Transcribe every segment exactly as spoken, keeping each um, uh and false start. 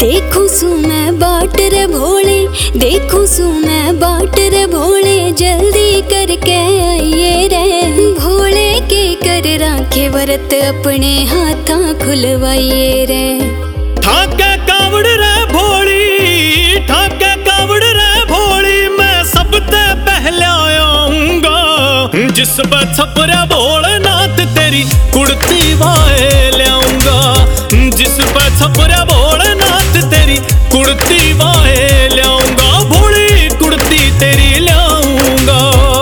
देखूं सू मैं बाट रे भोले, देखूं सू मैं बाट रे भोले, जल्दी करके आइए रे भोले के कर राखे व्रत अपने हाथा खुलवाइए रे। ठाके कावड़ रे भोली, ठाके कावड़ रे भोली, मैं सबते पहले आऊंगा। जिस पे छपरा भोलेनाथ तेरी कुड़ती वाए लाऊंगा, जिस पे छपरा भोलेनाथ तेरी कुड़ती वाए लाऊंगा, भोली कुड़ती तेरी लाऊंगा।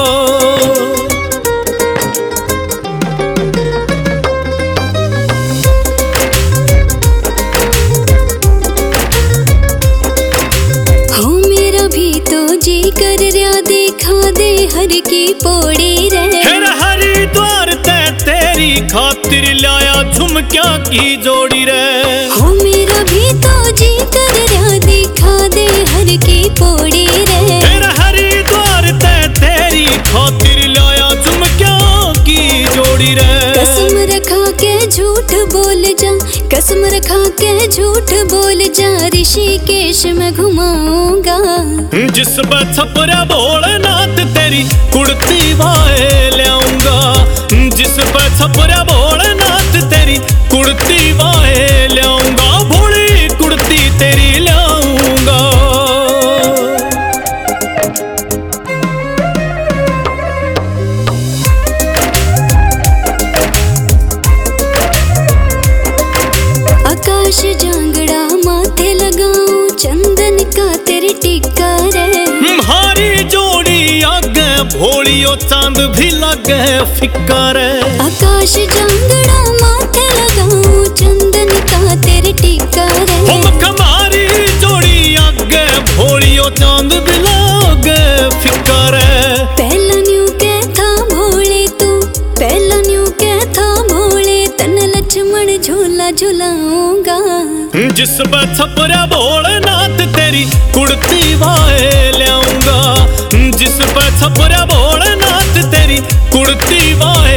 हो मेरा भी तो जी कर रहा देखा दे हर की पौड़ी रे। फिर हरिद्वार ते तेरी खातिर लाया झुमक्या की जोड़ी रे। हो मेरा भी तो जी कर रहा देखा दे हर की पौड़ी रे। फिर हरिद्वार ते तेरी खातिर लाया झुमक्या की जोड़ी रे। कसम रखा के झूठ बोल जा, कसम रखा के झूठ बोल जा, ऋषिकेश में घुमाऊंगा। जिस पे छपरा भोलेनाथ तेरी कुड़ती वाए लाऊंगा, जिस पे छपरा भोलेनाथ तेरी कुड़ती वाए लाऊंगा, भोली कुड़ती तेरी लाऊंगा। आकाश जांगड़ा माथे लगाऊं, चंदन का तेरी टिक्का रे। हारी जोड़ी आगे भोलियो चांद भी लगे फिक्का रे। आकाश जांगड़ा माथे लगाऊं, चंदन का तेरी टिक्का रे। हम हमारी जोड़ी आगे भोलियो चांद भी लगे फिक्का रे। पहला न्यू के था भोले तू, पहला न्यू के था भोले, तन लक्ष्मण झूला झुलाऊंगा। जिस पे छपरा भोलेनाथ तेरी कुड़ती वाए लाऊंगा, जिस पे छपरा भोलेनाथ तेरी कुड़ती वाए